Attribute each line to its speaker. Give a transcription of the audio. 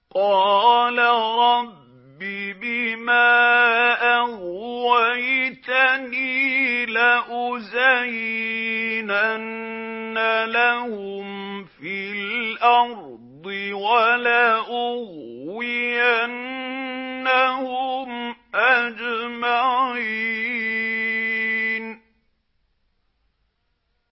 Speaker 1: قَالَ رَبِّ بِمَا أَغْوَيْتَنِي لَأُزَيِّنَنَّ لَهُمْ فِي الْأَرْضِ وَلَأُغْوِيَنَّهُمْ